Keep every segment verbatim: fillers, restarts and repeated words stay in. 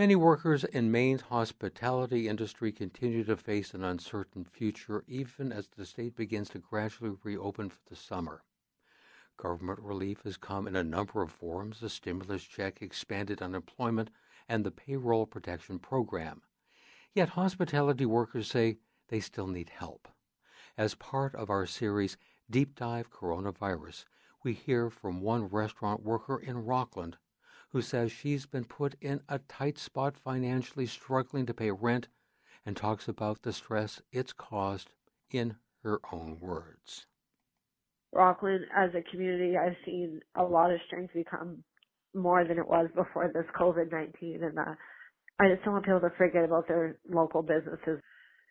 Many workers in Maine's hospitality industry continue to face an uncertain future, even as the state begins to gradually reopen for the summer. Government relief has come in a number of forms: the stimulus check, expanded unemployment, and the payroll protection program. Yet hospitality workers say they still need help. As part of our series, Deep Dive Coronavirus, we hear from one restaurant worker in Rockland who says she's been put in a tight spot financially, struggling to pay rent, and talks about the stress it's caused in her own words. Rockland, as a community, I've seen a lot of strength become more than it was before this COVID nineteen, and uh, I just don't want people to forget about their local businesses.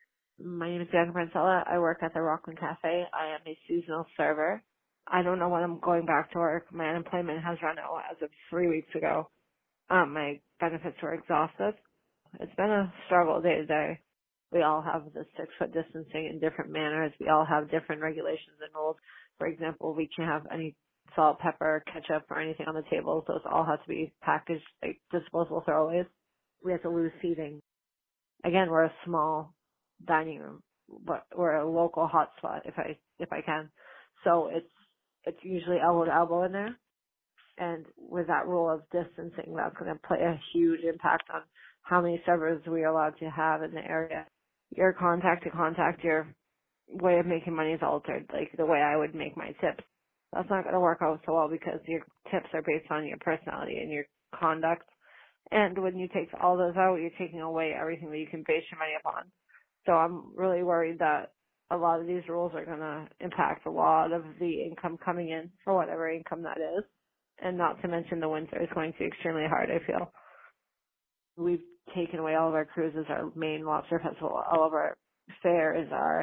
My name is Bianca Brancella. I work at the Rockland Cafe. I am a seasonal server. I don't know when I'm going back to work. My unemployment has run out as of three weeks ago. Um, my benefits were exhausted. It's been a struggle day to day. We all have the six-foot distancing in different manners. We all have different regulations and rules. For example, we can't have any salt, pepper, ketchup, or anything on the tables. Those all have to be packaged like disposable throwaways. We have to lose seating. Again, we're a small dining room, but we're a local hotspot, if I if I can. So it's it's usually elbow to elbow in there. And with that rule of distancing, that's going to play a huge impact on how many servers we are allowed to have in the area. Your contact to contact, your way of making money is altered, like the way I would make my tips. That's not going to work out so well because your tips are based on your personality and your conduct. And when you take all those out, you're taking away everything that you can base your money upon. So I'm really worried that a lot of these rules are going to impact a lot of the income coming in, for whatever income that is. And not to mention the winter is going to be extremely hard, I feel. We've taken away all of our cruises, our main lobster festival, all of our fairs, our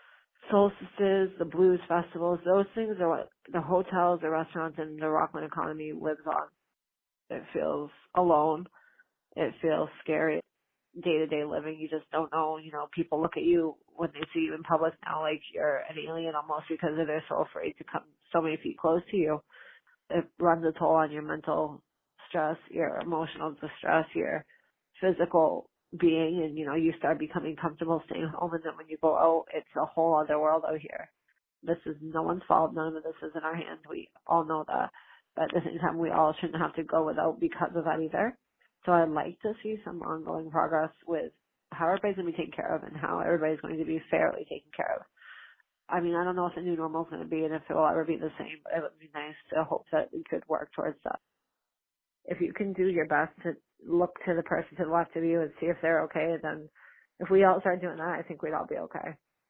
solstices, the blues festivals. Those things are what the hotels, the restaurants, and the Rockland economy lives on. It feels alone. It feels scary. Day-to-day living, you just don't know. You know, people look at you when they see you in public now like you're an alien almost because they're so afraid to come so many feet close to you. It runs a toll on your mental stress, your emotional distress, your physical being, and, you know, you start becoming comfortable staying home, and then when you go out, it's a whole other world out here. This is no one's fault. None of this is in our hands. We all know that. But at the same time, we all shouldn't have to go without because of that either. So I'd like to see some ongoing progress with how everybody's going to be taken care of and how everybody's going to be fairly taken care of. I mean, I don't know what the new normal is going to be and if it will ever be the same, but it would be nice to hope that we could work towards that. If you can do your best to look to the person to the left of you and see if they're okay, then if we all start doing that, I think we'd all be okay.